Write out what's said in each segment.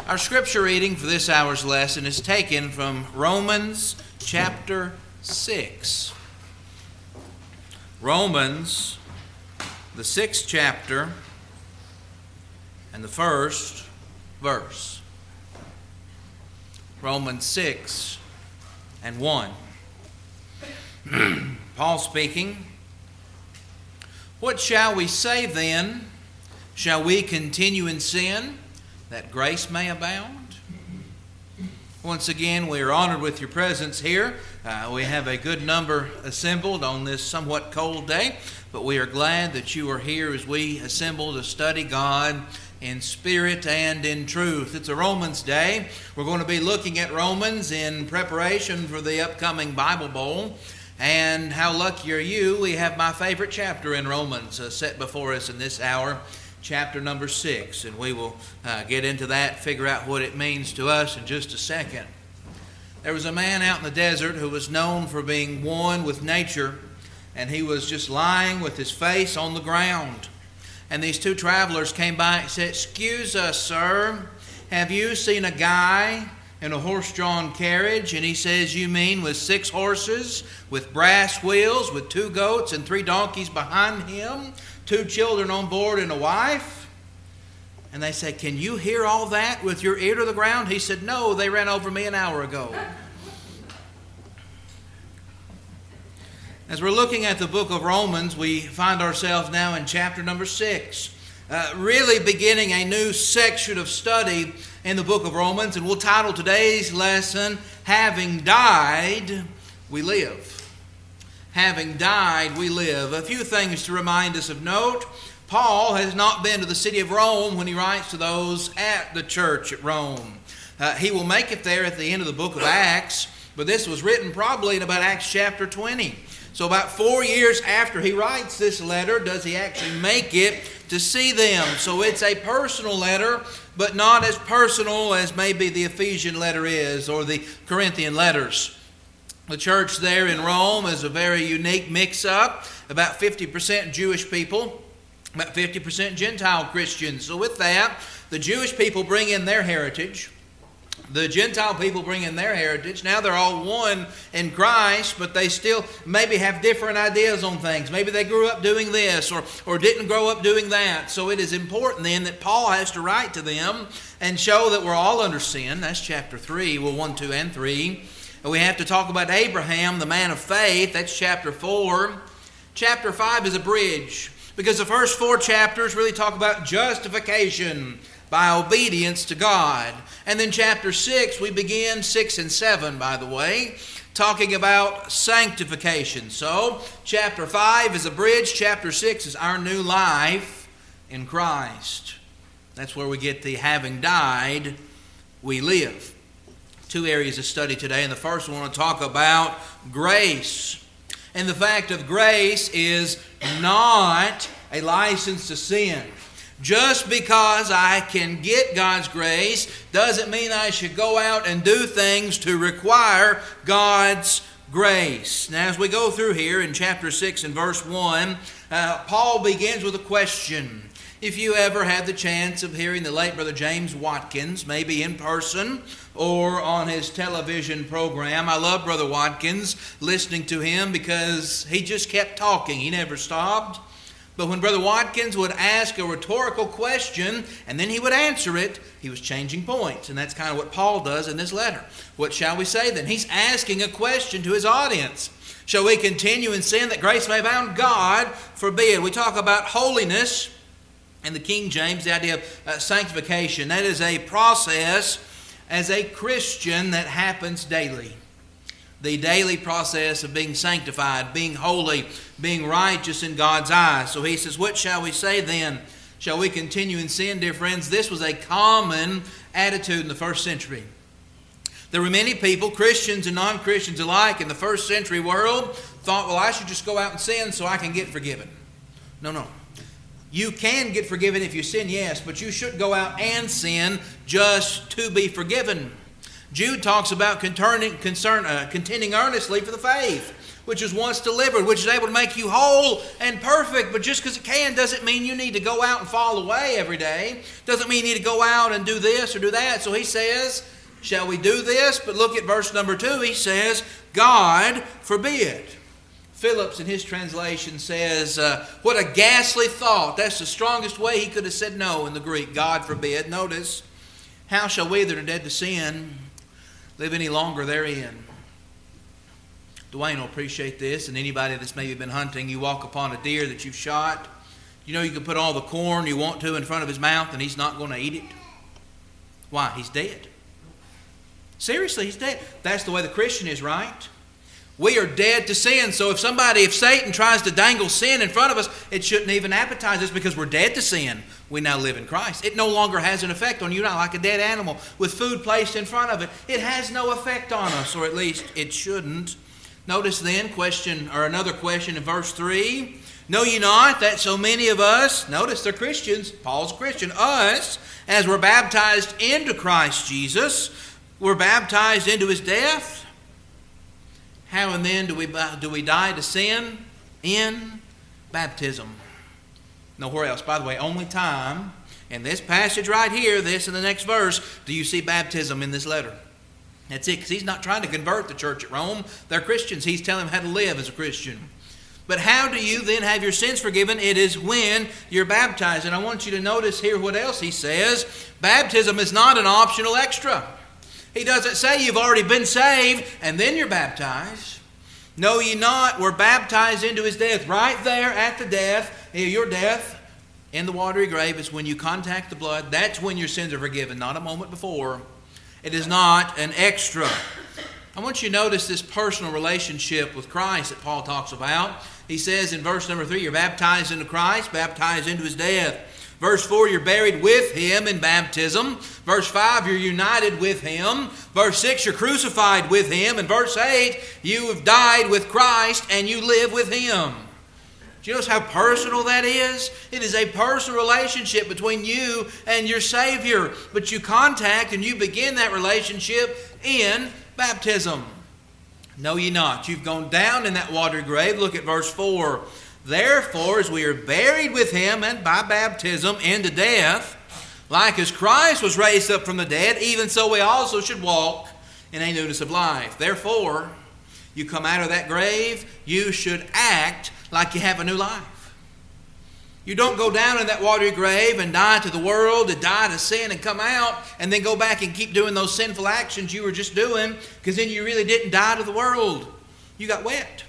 Our scripture reading for this hour's lesson is taken from Romans chapter 6. Romans, the 6th chapter, and the first verse. Romans 6 and 1. Paul speaking. What shall we say then? Shall we continue in sin, that grace may abound? Once again, we are honored with your presence here. We have a good number assembled on this somewhat cold day, but we are glad that you are here as we assemble to study God in spirit and in truth. It's a Romans day. We're going to be looking at Romans in preparation for the upcoming Bible Bowl. And how lucky are you? We have my favorite chapter in Romans set before us in this hour. Chapter number 6, and we will get into that, figure out what it means to us in just a second. There was a man out in the desert who was known for being one with nature, and he was just lying with his face on the ground. And these two travelers came by and said, "Excuse us, sir, have you seen a guy in a horse-drawn carriage?" And he says, "You mean with 6 horses, with brass wheels, with 2 goats and 3 donkeys behind him, 2 children on board and a wife?" And they said, "Can you hear all that with your ear to the ground?" He said, "No, they ran over me an hour ago." As we're looking at the book of Romans, we find ourselves now in chapter number 6, really beginning a new section of study in the book of Romans, and we'll title today's lesson, "Having Died, We Live." Having died, we live. A few things to remind us of note. Paul has not been to the city of Rome when he writes to those at the church at Rome. He will make it there at the end of the book of Acts, but this was written probably in about Acts chapter 20. So about 4 years after he writes this letter does he actually make it to see them. So it's a personal letter, but not as personal as maybe the Ephesian letter is or the Corinthian letters. The church there in Rome is a very unique mix-up. About 50% Jewish people, about 50% Gentile Christians. So with that, the Jewish people bring in their heritage. The Gentile people bring in their heritage. Now they're all one in Christ, but they still maybe have different ideas on things. Maybe they grew up doing this or didn't grow up doing that. So it is important then that Paul has to write to them and show that we're all under sin. That's chapter 3, 1, 2, and 3. We have to talk about Abraham, the man of faith. That's chapter 4. Chapter 5 is a bridge, because the first 4 chapters really talk about justification by obedience to God. And then chapter 6, we begin, 6 and 7, by the way, talking about sanctification. So, chapter 5 is a bridge. Chapter 6 is our new life in Christ. That's where we get the having died, we live. 2 areas of study today, and the first one I want to talk about grace. And the fact of grace is not a license to sin. Just because I can get God's grace doesn't mean I should go out and do things to require God's grace. Now, as we go through here in chapter 6 and verse 1, Paul begins with a question. If you ever had the chance of hearing the late Brother James Watkins, maybe in person or on his television program, I love Brother Watkins, listening to him because he just kept talking. He never stopped. But when Brother Watkins would ask a rhetorical question and then he would answer it, he was changing points. And that's kind of what Paul does in this letter. What shall we say then? He's asking a question to his audience. Shall we continue in sin that grace may abound? God forbid. We talk about holiness. In the King James, the idea of sanctification, that is a process as a Christian that happens daily. The daily process of being sanctified, being holy, being righteous in God's eyes. So he says, what shall we say then? Shall we continue in sin, dear friends? This was a common attitude in the first century. There were many people, Christians and non-Christians alike, in the first century world, thought, well, I should just go out and sin so I can get forgiven. No. You can get forgiven if you sin, yes, but you shouldn't go out and sin just to be forgiven. Jude talks about contending earnestly for the faith. which was once delivered, which is able to make you whole and perfect. But just because it can doesn't mean you need to go out and fall away every day. Doesn't mean you need to go out and do this or do that. So he says, shall we do this? But look at verse number 2. He says, God forbid. Phillips in his translation says, what a ghastly thought. That's the strongest way he could have said no in the Greek. God forbid. Notice, how shall we that are dead to sin live any longer therein? Dwayne will appreciate this, and anybody that's maybe been hunting, you walk upon a deer that you've shot. You know you can put all the corn you want to in front of his mouth and he's not going to eat it. Why? He's dead. Seriously, he's dead. That's the way the Christian is, right? We are dead to sin. So if Satan tries to dangle sin in front of us, it shouldn't even appetize us because we're dead to sin. We now live in Christ. It no longer has an effect on you, not like a dead animal with food placed in front of it. It has no effect on us, or at least it shouldn't. Notice then another question in verse 3. Know ye not that so many of us, notice they're Christians, Paul's a Christian, us, as we're baptized into Christ Jesus, we're baptized into his death? How and then do we die to sin? In baptism. Nowhere else. By the way, only time in this passage right here, this and the next verse, do you see baptism in this letter. That's it, because he's not trying to convert the church at Rome. They're Christians. He's telling them how to live as a Christian. But how do you then have your sins forgiven? It is when you're baptized. And I want you to notice here what else he says. Baptism is not an optional extra. He doesn't say you've already been saved and then you're baptized. Know ye not, we're baptized into his death. Right there at the death, your death in the watery grave is when you contact the blood. That's when your sins are forgiven, not a moment before. It is not an extra. I want you to notice this personal relationship with Christ that Paul talks about. He says in verse number 3, you're baptized into Christ, baptized into his death. Verse 4, you're buried with him in baptism. Verse 5, you're united with him. Verse 6, you're crucified with him. And verse 8, you have died with Christ and you live with him. Do you notice how personal that is? It is a personal relationship between you and your Savior. But you contact and you begin that relationship in baptism. Know ye not, you've gone down in that watery grave. Look at verse 4. Therefore, as we are buried with him and by baptism into death, like as Christ was raised up from the dead, even so we also should walk in a newness of life. Therefore, you come out of that grave, you should act like you have a new life. You don't go down in that watery grave and die to the world, to die to sin and come out and then go back and keep doing those sinful actions you were just doing, because then you really didn't die to the world. You got wet.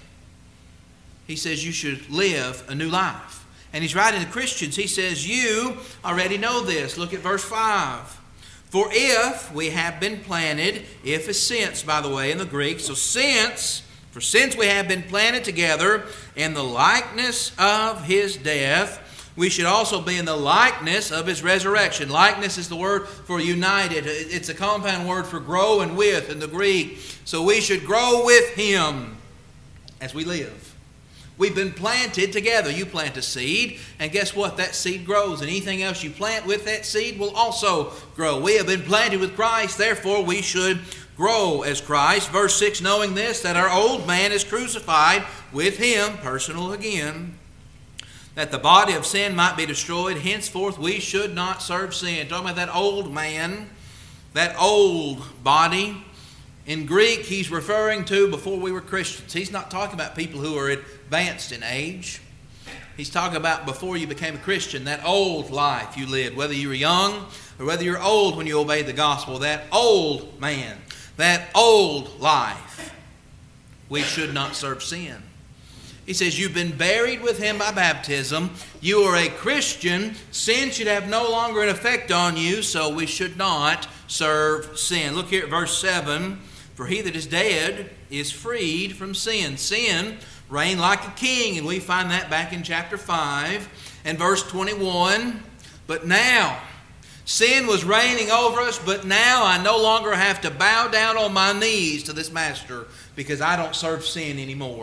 He says you should live a new life. And he's writing to Christians. He says, you already know this. Look at verse 5. For if we have been planted, if is since, by the way, in the Greek. So since we have been planted together in the likeness of his death, we should also be in the likeness of his resurrection. Likeness is the word for united. It's a compound word for grow and with in the Greek. So we should grow with him as we live. We've been planted together. You plant a seed, and guess what? That seed grows, and anything else you plant with that seed will also grow. We have been planted with Christ, therefore we should grow as Christ. Verse 6, knowing this, that our old man is crucified with him, personal again, that the body of sin might be destroyed. Henceforth we should not serve sin. Talking about that old man, that old body. In Greek, he's referring to before we were Christians. He's not talking about people who are advanced in age. He's talking about before you became a Christian, that old life you lived, whether you were young or whether you're old when you obeyed the gospel, that old man, that old life. We should not serve sin. He says you've been buried with him by baptism. You are a Christian. Sin should have no longer an effect on you, so we should not serve sin. Look here at verse 7. For he that is dead is freed from sin. Sin reigned like a king, and we find that back in chapter 5 and verse 21. But now, sin was reigning over us, but now I no longer have to bow down on my knees to this master because I don't serve sin anymore.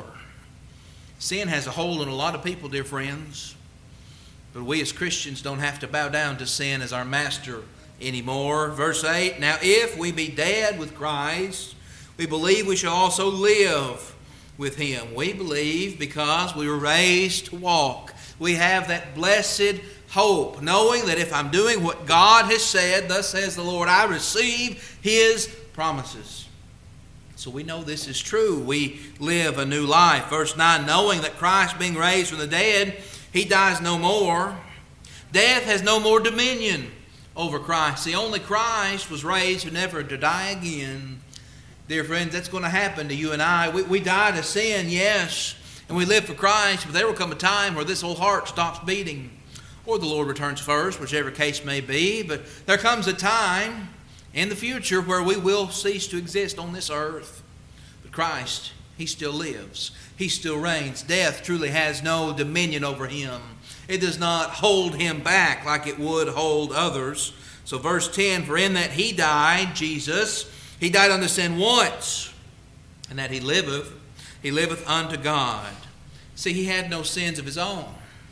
Sin has a hold on a lot of people, dear friends. But we as Christians don't have to bow down to sin as our master anymore. Verse 8, now if we be dead with Christ, we believe we shall also live with Him. We believe because we were raised to walk. We have that blessed hope, knowing that if I'm doing what God has said, thus says the Lord, I receive His promises. So we know this is true. We live a new life. Verse 9, knowing that Christ being raised from the dead, He dies no more. Death has no more dominion over Christ. The only Christ was raised never to die again. Dear friends, that's going to happen to you and I. We die to sin, yes, and we live for Christ, but there will come a time where this old heart stops beating, or the Lord returns first, whichever case may be. But there comes a time in the future where we will cease to exist on this earth. But Christ, He still lives. He still reigns. Death truly has no dominion over Him. It does not hold Him back like it would hold others. So verse 10, for in that He died, Jesus, He died unto sin once, and that He liveth unto God. See, He had no sins of His own,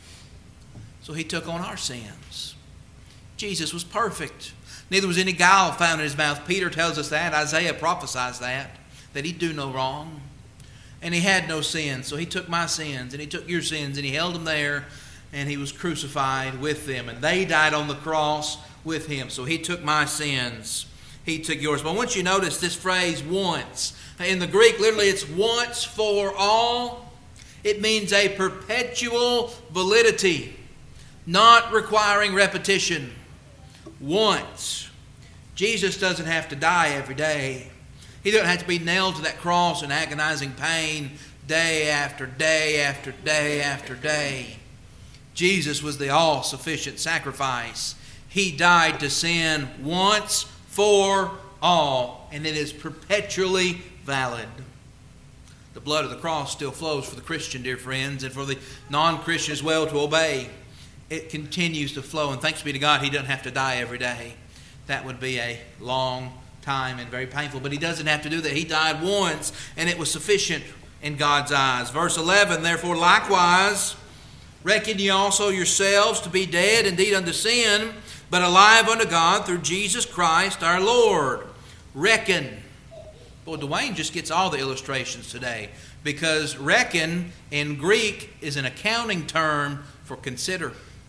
so He took on our sins. Jesus was perfect. Neither was any guile found in His mouth. Peter tells us that. Isaiah prophesies that He'd do no wrong. And He had no sin, so He took my sins, and He took your sins, and He held them there, and He was crucified with them. And they died on the cross with Him. So He took my sins. He took yours. But I want you to notice this phrase, once. In the Greek, literally, it's once for all. It means a perpetual validity, not requiring repetition. Once. Jesus doesn't have to die every day. He doesn't have to be nailed to that cross in agonizing pain day after day after day after day. Jesus was the all-sufficient sacrifice. He died to sin once for all, and it is perpetually valid. The blood of the cross still flows for the Christian, dear friends, and for the non-Christian as well to obey. It continues to flow, and thanks be to God, He doesn't have to die every day. That would be a long time and very painful, but He doesn't have to do that. He died once, and it was sufficient in God's eyes. Verse 11, therefore likewise reckon ye also yourselves to be dead indeed unto sin, but alive unto God through Jesus Christ our Lord. Reckon. Boy, Dwayne just gets all the illustrations today, because reckon in Greek is an accounting term for consider.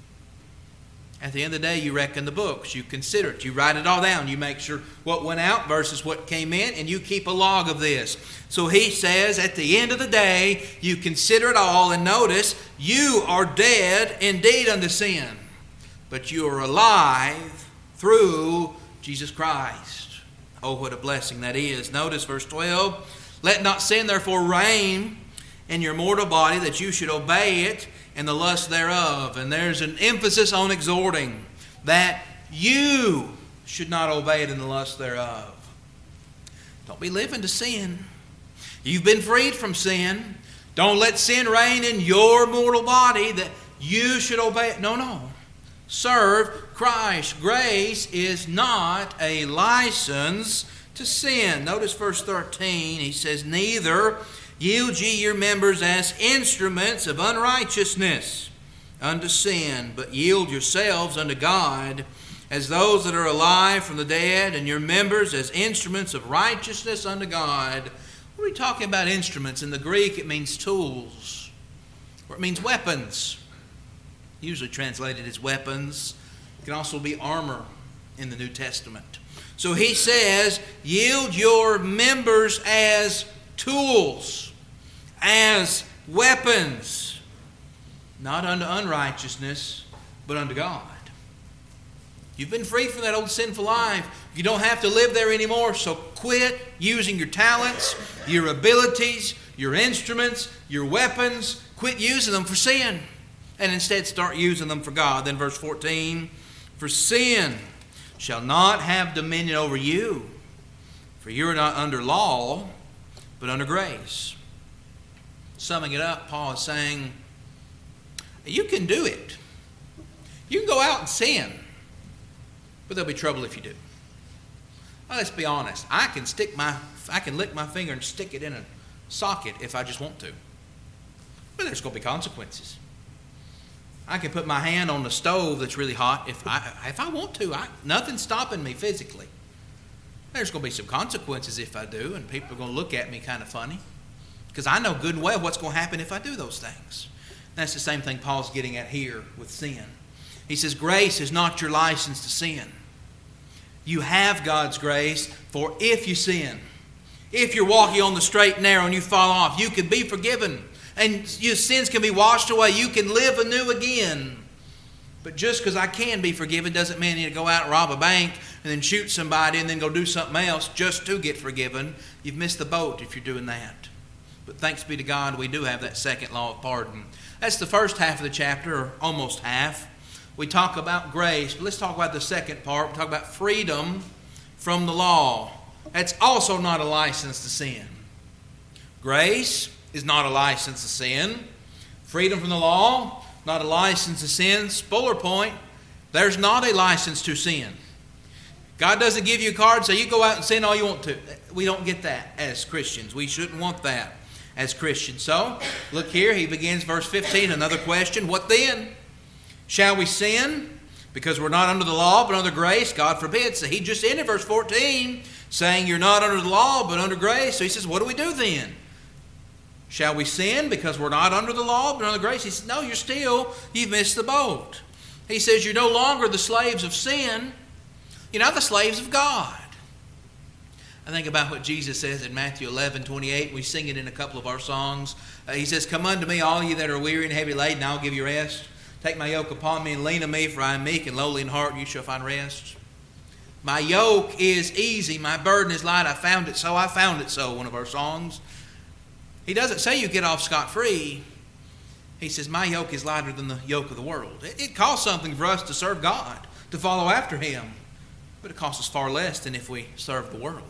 At the end of the day, you reckon the books. You consider it. You write it all down. You make sure what went out versus what came in, and you keep a log of this. So he says, at the end of the day, you consider it all, and notice, you are dead indeed unto sin, but you are alive through Jesus Christ. Oh, what a blessing that is. Notice verse 12, let not sin therefore reign in your mortal body, that you should obey it and the lust thereof. And there's an emphasis on exhorting that you should not obey it in the lust thereof. Don't be living to sin. You've been freed from sin. Don't let sin reign in your mortal body that you should obey it. No. Serve Christ. Grace is not a license to sin. Notice verse 13. He says, neither yield ye your members as instruments of unrighteousness unto sin, but yield yourselves unto God as those that are alive from the dead, and your members as instruments of righteousness unto God. What are we talking about instruments? In the Greek, it means tools, or it means weapons. Usually translated as weapons. It can also be armor in the New Testament. So he says, yield your members as tools, as weapons, not unto unrighteousness, but unto God. You've been freed from that old sinful life. You don't have to live there anymore, so quit using your talents, your abilities, your instruments, your weapons. Quit using them for sin, and instead start using them for God. Then verse 14, for sin shall not have dominion over you, for you are not under law, but under grace. Summing it up, Paul is saying, you can do it. You can go out and sin, but there'll be trouble if you do. Well, let's be honest. I can lick my finger and stick it in a socket if I just want to. But there's going to be consequences. I can put my hand on the stove that's really hot if I want to. Nothing's stopping me physically. There's going to be some consequences if I do, and people are going to look at me kind of funny. because I know good and well what's going to happen if I do those things. That's the same thing Paul's getting at here with sin. He says grace is not your license to sin. You have God's grace for if you sin. If you're walking on the straight and narrow and you fall off, you can be forgiven. And your sins can be washed away. You can live anew again. But just because I can be forgiven doesn't mean you need to go out and rob a bank and then shoot somebody and then go do something else just to get forgiven. You've missed the boat if you're doing that. But thanks be to God, we do have that second law of pardon. That's the first half of the chapter, or almost half. We talk about grace, but let's talk about the second part. We talk about freedom from the law. That's also not a license to sin. Grace is not a license to sin. Freedom from the law, not a license to sin. Spoiler point, there's not a license to sin. God doesn't give you a card and say you go out and sin all you want to. We don't get that as Christians. We shouldn't want that as Christians. So, look here, he begins verse 15, another question. What then? Shall we sin because we're not under the law but under grace? God forbid. So he just ended verse 14 saying you're not under the law but under grace. So he says, what do we do then? Shall we sin because we're not under the law but under grace? He says, no, you've missed the boat. He says you're no longer the slaves of sin. You're not the slaves of God. I think about what Jesus says in Matthew 11:28. We sing it in a couple of our songs. He says, come unto me, all ye that are weary and heavy laden, and I'll give you rest. Take my yoke upon me and lean on me, for I am meek and lowly in heart, and you shall find rest. My yoke is easy, my burden is light. I found it so, one of our songs. He doesn't say you get off scot-free. He says, my yoke is lighter than the yoke of the world. It costs something for us to serve God, to follow after Him. But it costs us far less than if we serve the world.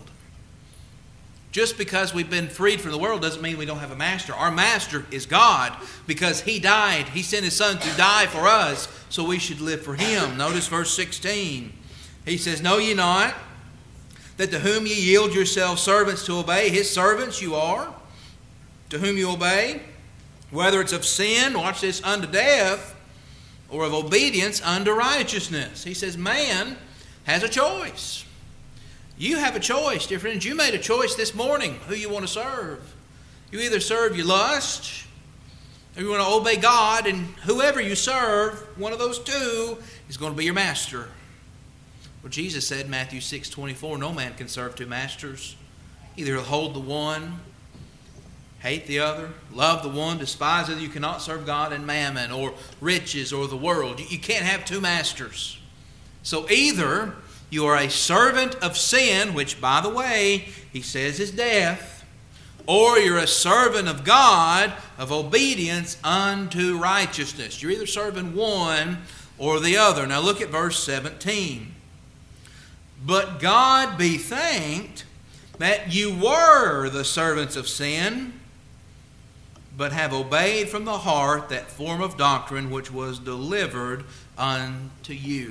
Just because we've been freed from the world doesn't mean we don't have a master. Our master is God because He died. He sent His Son to die for us, so we should live for Him. Notice verse 16. He says, know ye not that to whom ye yield yourselves servants to obey, His servants you are, to whom you obey, whether it's of sin, watch this, unto death, or of obedience unto righteousness. He says man has a choice. You have a choice, dear friends. You made a choice this morning who you want to serve. You either serve your lust, or you want to obey God, and whoever you serve, one of those two is going to be your master. Well, Jesus said in Matthew 6:24, no man can serve two masters. Either he'll hold the one, hate the other, love the one, despise the other. You cannot serve God and mammon or riches or the world. You can't have two masters. So either you are a servant of sin, which, by the way, he says is death, or you're a servant of God, of obedience unto righteousness. You're either serving one or the other. Now look at verse 17. But God be thanked that you were the servants of sin, but have obeyed from the heart that form of doctrine which was delivered unto you.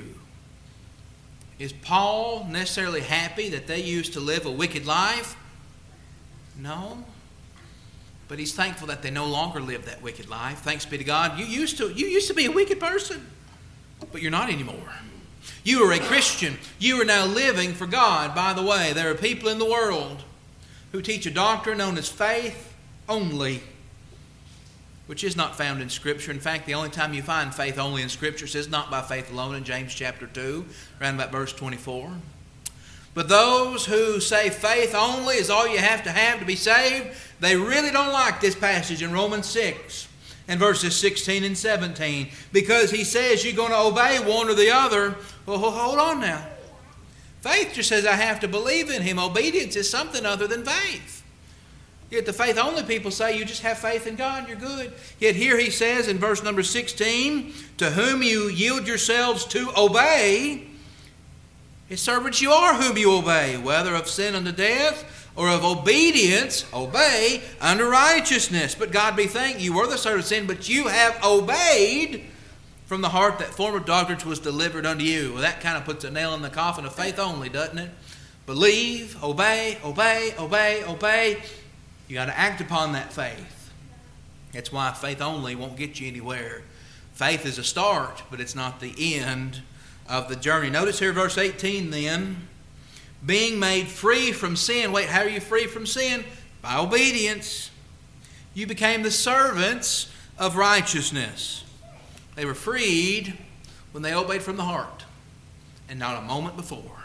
Is Paul necessarily happy that they used to live a wicked life? No. But he's thankful that they no longer live that wicked life. Thanks be to God. You used to be a wicked person, but you're not anymore. You are a Christian. You are now living for God. By the way, there are people in the world who teach a doctrine known as faith only, which is not found in Scripture. In fact, the only time you find faith only in Scripture says not by faith alone in James chapter 2, around about verse 24. But those who say faith only is all you have to be saved, they really don't like this passage in Romans 6 and verses 16 and 17. Because he says you're going to obey one or the other. Well, hold on now. Faith just says I have to believe in Him. Obedience is something other than faith. Yet the faith only people say you just have faith in God and you're good. Yet here he says in verse number 16, to whom you yield yourselves to obey, His servants you are whom you obey, whether of sin unto death or of obedience, obey, unto righteousness. But God be thanked, you were the servants of sin, but you have obeyed from the heart that form of doctrine was delivered unto you. Well, that kind of puts a nail in the coffin of faith only, doesn't it? Believe, obey, obey, obey, obey. You got to act upon that faith. That's why faith only won't get you anywhere. Faith is a start, but it's not the end of the journey. Notice here verse 18 then. Being made free from sin. Wait, how are you free from sin? By obedience. You became the servants of righteousness. They were freed when they obeyed from the heart, and not a moment before.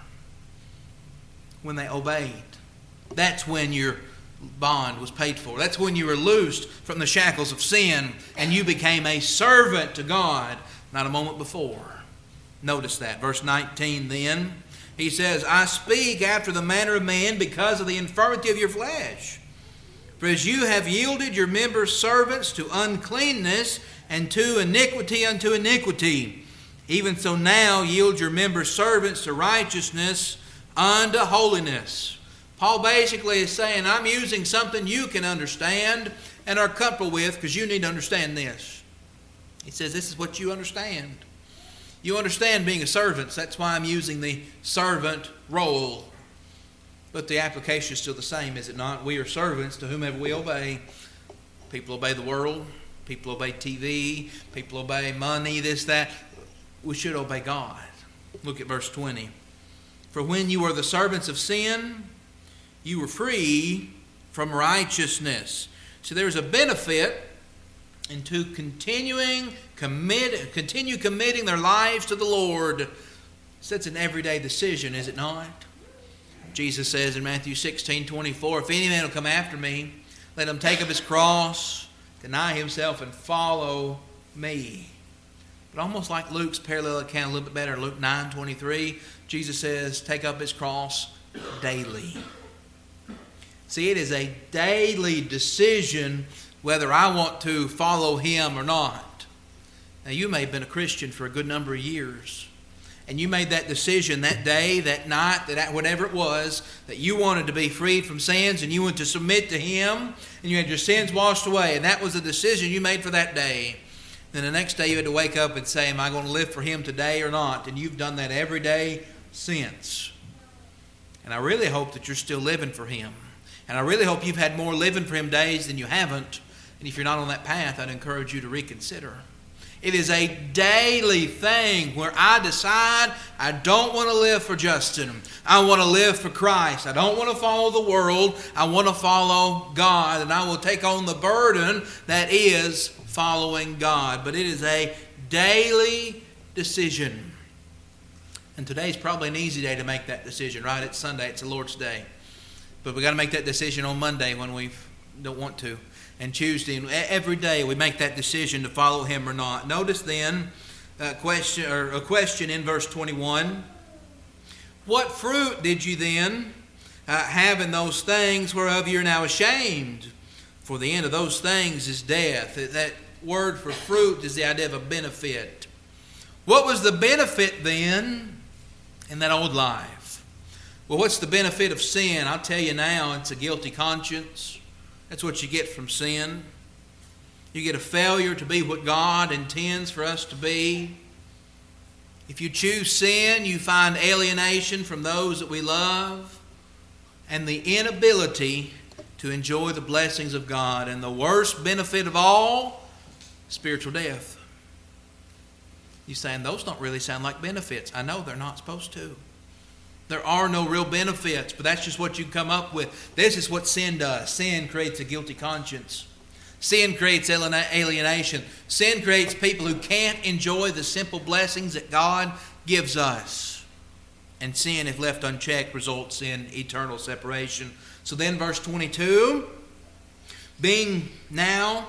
When they obeyed, that's when your bond was paid for. That's when you were loosed from the shackles of sin and you became a servant to God, not a moment before. Notice that. Verse 19 then, he says, I speak after the manner of man because of the infirmity of your flesh. For as you have yielded your members servants to uncleanness and to iniquity unto iniquity, even so now yield your members servants to righteousness unto holiness. Paul basically is saying, I'm using something you can understand and are comfortable with because you need to understand this. He says this is what you understand. You understand being a servant. That's why I'm using the servant role. But the application is still the same, is it not? We are servants to whomever we obey. People obey the world. People obey TV. People obey money, this, that. We should obey God. Look at verse 20. For when you were the servants of sin, you were free from righteousness. So there's a benefit into continue committing their lives to the Lord. So that's an everyday decision, is it not? Jesus says in Matthew 16:24, if any man will come after me, let him take up his cross, deny himself, and follow me. But almost like Luke's parallel account, a little bit better, Luke 9:23, Jesus says, take up his cross daily. See, it is a daily decision whether I want to follow him or not. Now, you may have been a Christian for a good number of years, and you made that decision that day, that night, that whatever it was, that you wanted to be freed from sins and you wanted to submit to him, and you had your sins washed away, and that was the decision you made for that day. Then the next day you had to wake up and say, am I going to live for him today or not? And you've done that every day since. And I really hope that you're still living for him. And I really hope you've had more living for him days than you haven't. And if you're not on that path, I'd encourage you to reconsider. It is a daily thing where I decide I don't want to live for Justin. I want to live for Christ. I don't want to follow the world. I want to follow God. And I will take on the burden that is following God. But it is a daily decision. And today's probably an easy day to make that decision, right? It's Sunday. It's the Lord's Day. But we've got to make that decision on Monday when we don't want to. And Tuesday, and every day we make that decision to follow him or not. Notice then a question in verse 21. What fruit did you then have in those things whereof you're now ashamed? For the end of those things is death. That word for fruit is the idea of a benefit. What was the benefit then in that old life? Well, what's the benefit of sin? I'll tell you now, it's a guilty conscience. That's what you get from sin. You get a failure to be what God intends for us to be. If you choose sin, you find alienation from those that we love and the inability to enjoy the blessings of God. And the worst benefit of all, spiritual death. You're saying those don't really sound like benefits. I know they're not supposed to. There are no real benefits, but that's just what you come up with. This is what sin does. Sin creates a guilty conscience. Sin creates alienation. Sin creates people who can't enjoy the simple blessings that God gives us. And sin, if left unchecked, results in eternal separation. So then verse 22, being made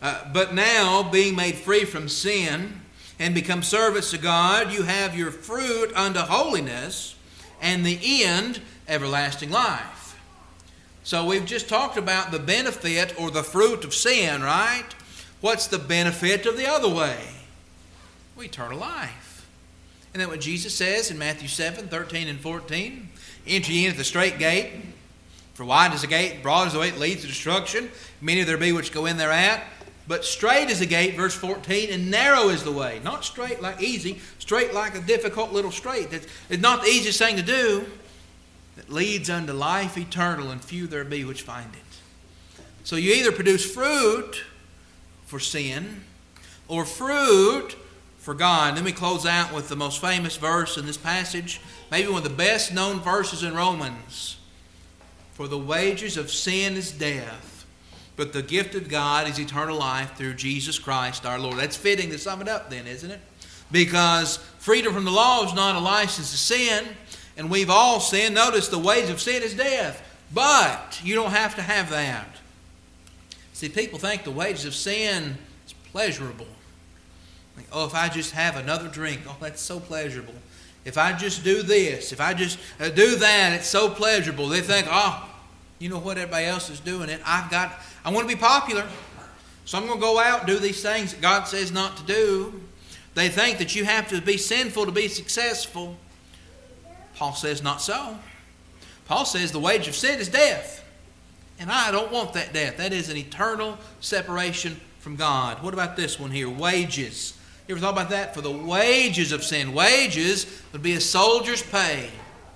free from sin and become servants to God, you have your fruit unto holiness, and the end, everlasting life. So we've just talked about the benefit or the fruit of sin, right? What's the benefit of the other way? Well, eternal life. And then what Jesus says in Matthew 7:13 and 14, enter ye in at the straight gate, for wide is the gate, broad is the way that leads to destruction. Many there be which go in thereat. But straight is the gate, verse 14, and narrow is the way. Not straight like easy, straight like a difficult little straight. It's not the easiest thing to do. That leads unto life eternal, and few there be which find it. So you either produce fruit for sin or fruit for God. Let me close out with the most famous verse in this passage, maybe one of the best known verses in Romans. For the wages of sin is death, But the gift of God is eternal life through Jesus Christ our Lord. That's fitting to sum it up then, isn't it? Because freedom from the law is not a license to sin, and we've all sinned. Notice the wage of sin is death. But you don't have to have that. See, people think the wages of sin is pleasurable. Like, oh, if I just have another drink, oh, that's so pleasurable. If I just do this, if I just do that, it's so pleasurable. They think, oh, you know what, everybody else is doing it. I want to be popular, so I'm going to go out and do these things that God says not to do. They think that you have to be sinful to be successful. Paul says not so. Paul says the wage of sin is death. And I don't want that death. That is an eternal separation from God. What about this one here? Wages. You ever thought about that? For the wages of sin. Wages would be a soldier's pay.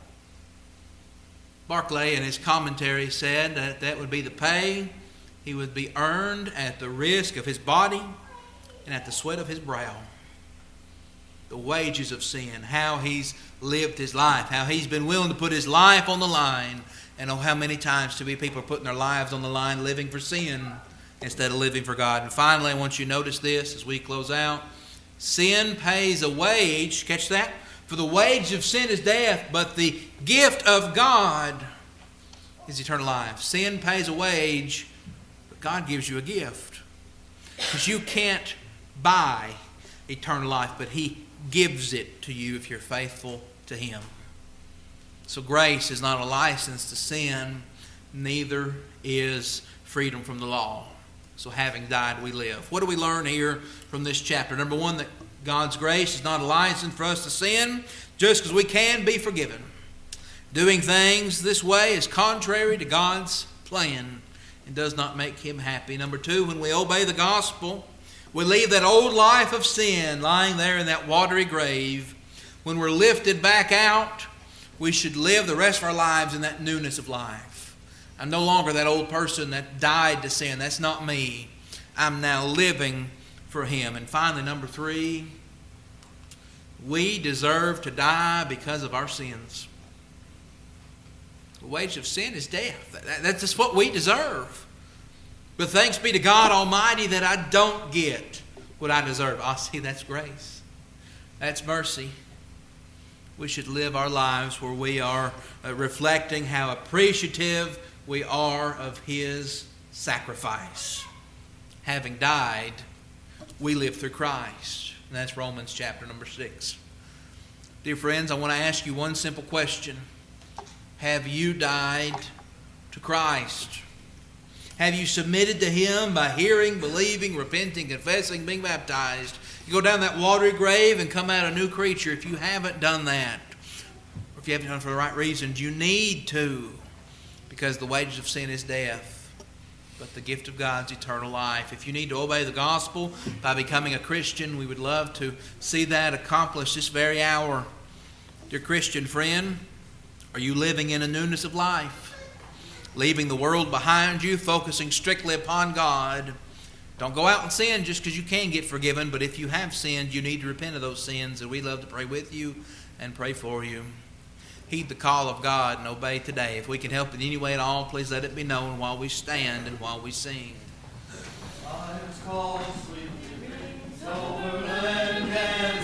Barclay in his commentary said that that would be the pay he would be earned at the risk of his body and at the sweat of his brow. The wages of sin, how he's lived his life, how he's been willing to put his life on the line. And oh, how many times too many people are putting their lives on the line living for sin instead of living for God. And finally, I want you to notice this as we close out. Sin pays a wage, catch that? For the wage of sin is death, but the gift of God is eternal life. Sin pays a wage, but God gives you a gift. Because you can't buy eternal life, but He gives it to you if you're faithful to Him. So grace is not a license to sin, neither is freedom from the law. So having died, we live. What do we learn here from this chapter? Number one, that God's grace is not a license for us to sin just because we can be forgiven. Doing things this way is contrary to God's plan and does not make Him happy. Number two, when we obey the gospel, we leave that old life of sin lying there in that watery grave. When we're lifted back out, we should live the rest of our lives in that newness of life. I'm no longer that old person that died to sin. That's not me. I'm now living for Him. And finally, number three, we deserve to die because of our sins. The wage of sin is death. That's just what we deserve. But thanks be to God Almighty that I don't get what I deserve. I see, that's grace. That's mercy. We should live our lives where we are reflecting how appreciative we are of His sacrifice. Having died, we live through Christ. And that's Romans chapter number 6. Dear friends, I want to ask you one simple question. Have you died to Christ? Have you submitted to Him by hearing, believing, repenting, confessing, being baptized? You go down that watery grave and come out a new creature. If you haven't done that, or if you haven't done it for the right reasons, you need to, because the wages of sin is death, but the gift of God's eternal life. If you need to obey the gospel by becoming a Christian, we would love to see that accomplished this very hour. Dear Christian friend, are you living in a newness of life? Leaving the world behind you, focusing strictly upon God. Don't go out and sin just because you can get forgiven, but if you have sinned, you need to repent of those sins, and we'd love to pray with you and pray for you. Heed the call of God and obey today. If we can help in any way at all, please let it be known while we stand and while we sing. Lives call sweet, over land and